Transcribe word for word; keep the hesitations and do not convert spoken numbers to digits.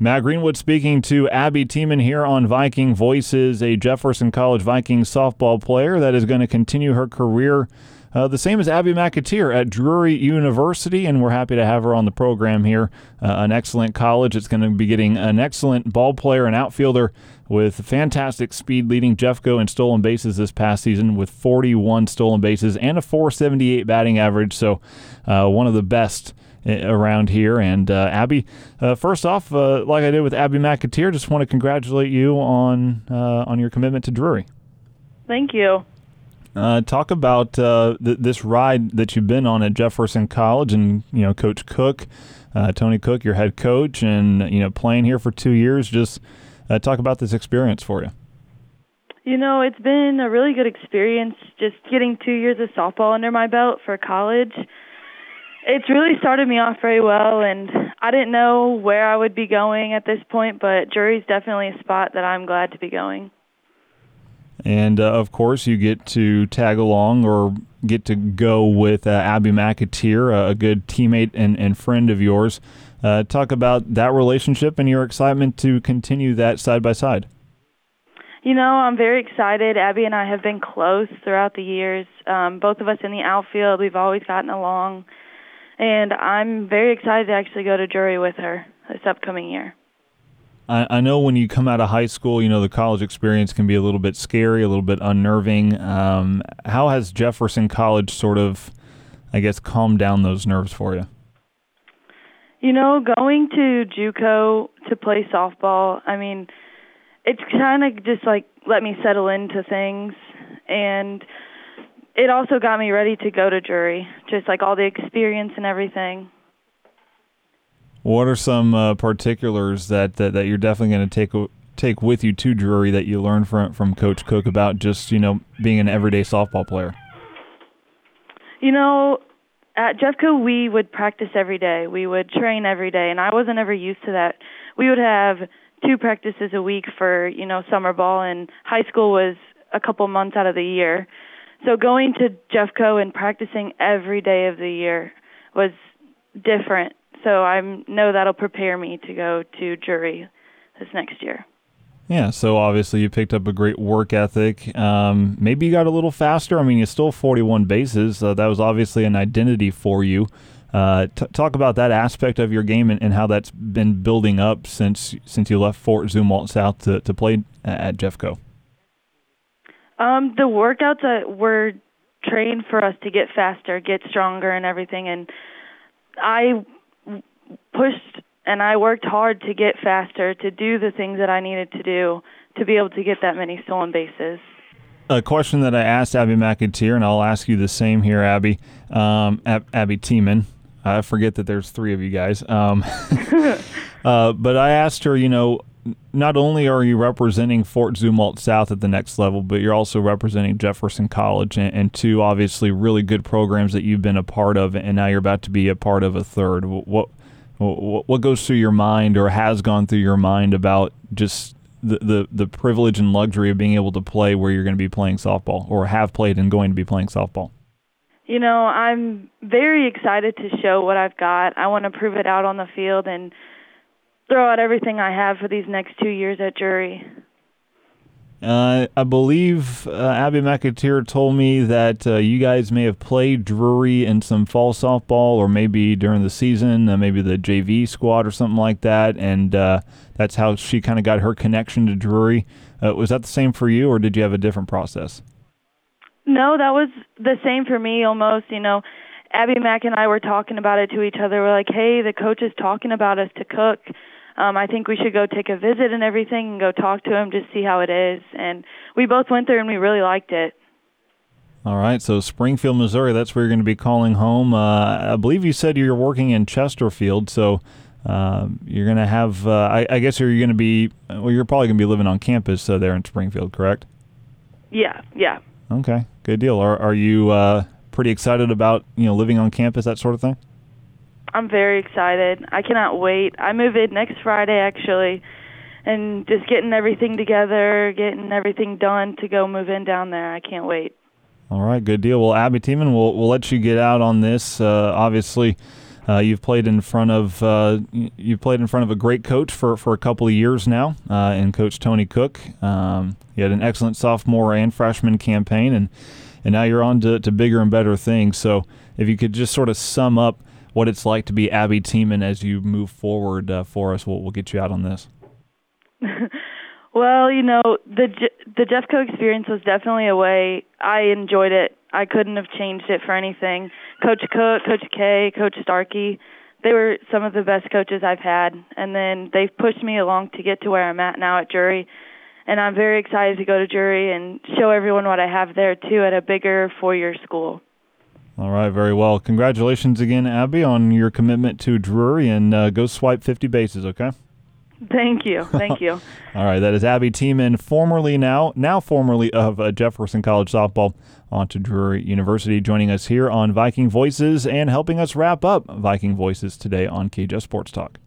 Matt Greenwood speaking to Abby Tiemann here on Viking Voices, a Jefferson College Vikings softball player that is going to continue her career uh, the same as Abby McAteer at Drury University, and we're happy to have her on the program here. Uh, an excellent college. It's going to be getting an excellent ball player and outfielder with fantastic speed, leading Jeffco in stolen bases this past season with forty-one stolen bases and a four seventy-eight batting average, so uh, one of the best around here. And uh, Abby, uh, first off, uh, like I did with Abby McAteer, just want to congratulate you on uh, on your commitment to Drury. Thank you. Uh, talk about uh, th- this ride that you've been on at Jefferson College, and you know, Coach Cook, uh, Tony Cook, your head coach, and you know, playing here for two years. Just uh, talk about this experience for you. You know, it's been a really good experience just getting two years of softball under my belt for college. It's really started me off very well, and I didn't know where I would be going at this point, but Drury's definitely a spot that I'm glad to be going. And, uh, of course, you get to tag along or get to go with uh, Abby McAteer, a good teammate and, and friend of yours. Uh, talk about that relationship and your excitement to continue that side by side. You know, I'm very excited. Abby and I have been close throughout the years. Um, both of us in the outfield, we've always gotten along. And I'm very excited to actually go to Drury with her this upcoming year. I, I know when you come out of high school, you know, the college experience can be a little bit scary, a little bit unnerving. Um, how has Jefferson College sort of, I guess, calmed down those nerves for you? You know, going to JUCO to play softball, I mean, it's kind of just like let me settle into things. And it also got me ready to go to Drury, just like all the experience and everything. What are some uh, particulars that, that, that you're definitely going to take take with you to Drury that you learned from from Coach Cook about just, you know, being an everyday softball player? You know, at Jeffco, we would practice every day. We would train every day, and I wasn't ever used to that. We would have two practices a week for, you know, summer ball, and high school was a couple months out of the year. So going to Jeffco and practicing every day of the year was different. So I know that'll prepare me to go to Drury this next year. Yeah, so obviously you picked up a great work ethic. Um, maybe you got a little faster. I mean, you stole forty-one bases. Uh, that was obviously an identity for you. Uh, t- talk about that aspect of your game and, and how that's been building up since since you left Fort Zumwalt South to, to play at Jeffco. Um, the workouts that were trained for us to get faster, get stronger and everything, and I pushed and I worked hard to get faster, to do the things that I needed to do to be able to get that many stolen bases. A question that I asked Abby McAteer, and I'll ask you the same here, Abby, um, Ab- Abby Tiemann. I forget that there's three of you guys. Um, uh, but I asked her, you know, not only are you representing Fort Zumwalt South at the next level, but you're also representing Jefferson College and, and two obviously really good programs that you've been a part of, and now you're about to be a part of a third. What what, what goes through your mind or has gone through your mind about just the, the, the privilege and luxury of being able to play where you're going to be playing softball or have played and going to be playing softball? You know, I'm very excited to show what I've got. I want to prove it out on the field and throw out everything I have for these next two years at Drury. Uh, I believe uh, Abby McAteer told me that uh, you guys may have played Drury in some fall softball or maybe during the season, uh, maybe the J V squad or something like that, and uh, that's how she kind of got her connection to Drury. Uh, was that the same for you, or did you have a different process? No, that was the same for me almost. You know, Abby Mack and I were talking about it to each other. We're like, hey, the coach is talking about us to Cook. Um, I think we should go take a visit and everything and go talk to him, just see how it is. And we both went there, and we really liked it. All right, so Springfield, Missouri, that's where you're going to be calling home. Uh, I believe you said you're working in Chesterfield, so uh, you're going to have, uh, I, I guess you're going to be, well, you're probably going to be living on campus uh, there in Springfield, correct? Yeah, yeah. Okay, good deal. Are, are you uh, pretty excited about, you know, living on campus, that sort of thing? I'm very excited. I cannot wait. I move in next Friday, actually, and just getting everything together, getting everything done to go move in down there. I can't wait. All right, good deal. Well, Abby Tiemann, we'll, we'll let you get out on this. Uh, obviously, Uh, you've played in front of uh, you've played in front of a great coach for, for a couple of years now, uh, and Coach Tony Cook. Um, you had an excellent sophomore and freshman campaign, and and now you're on to, to bigger and better things. So if you could just sort of sum up what it's like to be Abby Tiemann as you move forward uh, for us, we'll, we'll get you out on this. Well, you know, the the Jeffco experience was definitely a way. I enjoyed it. I couldn't have changed it for anything. Coach Cook, Coach K, Coach Starkey, they were some of the best coaches I've had, and then they've pushed me along to get to where I'm at now at Drury, and I'm very excited to go to Drury and show everyone what I have there, too, at a bigger four-year school. All right, very well. Congratulations again, Abby, on your commitment to Drury, and uh, go swipe fifty bases, okay? Thank you. Thank you. All right, that is Abby Tiemann, formerly now, now formerly of uh, Jefferson College softball, on to Drury University, joining us here on Viking Voices and helping us wrap up Viking Voices today on K J Sports Talk.